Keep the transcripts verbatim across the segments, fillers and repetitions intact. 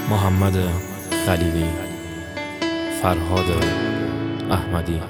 محمد خلیلی، فرهاد احمدی.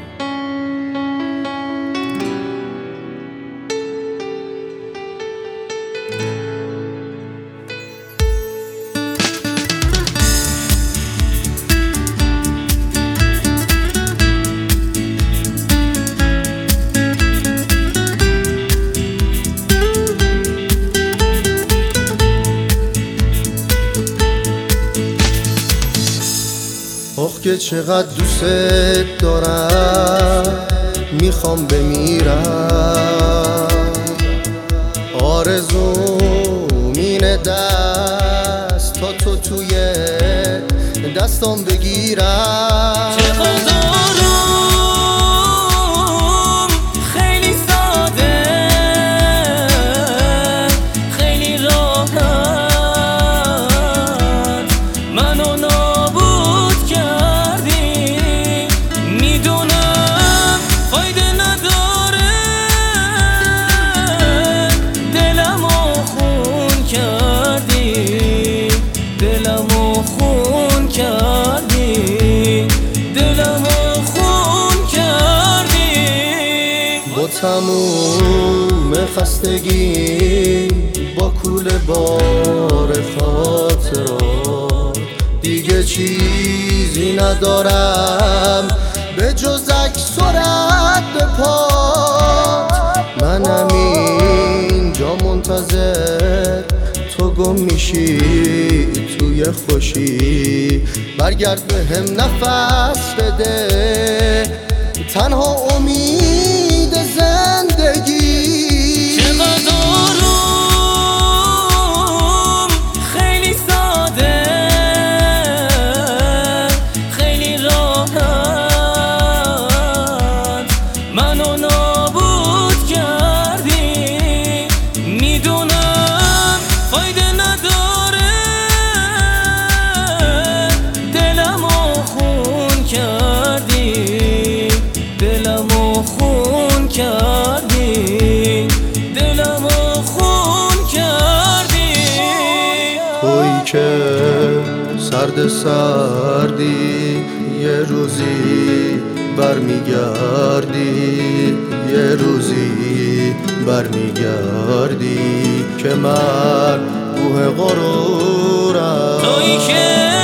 آخ که چقدر دوست دارم، میخوام بمیرم. آرزوم اینه دست تا تو توی دستام بگیرم. چقدر آروم، خیلی ساده، خیلی راحت منو نابود کردی. میدونم فایده نداره، دلمو خون کردی، دلمو خون کردی، دلمو خون کردی. با تموم خستگی، با کوله بار خاطرات، دیگه چیزی ندارم به جز عکس و رد پات. منم اینجا منتظر تو گم میشی توی خوشی. برگرد به هم نفس بده، تنها امید زندگی. چقدر آروم، خیلی ساده، خیلی راحت منو نابود کردی. میدونم فایده نداره، دلمو خون کردی، دلمو خون کردی، دلمو خون کردی. تویی که سرد سردی، یه روزی برمیگردی، یه روزی برمیگردی که من کوه غرورم. تویی که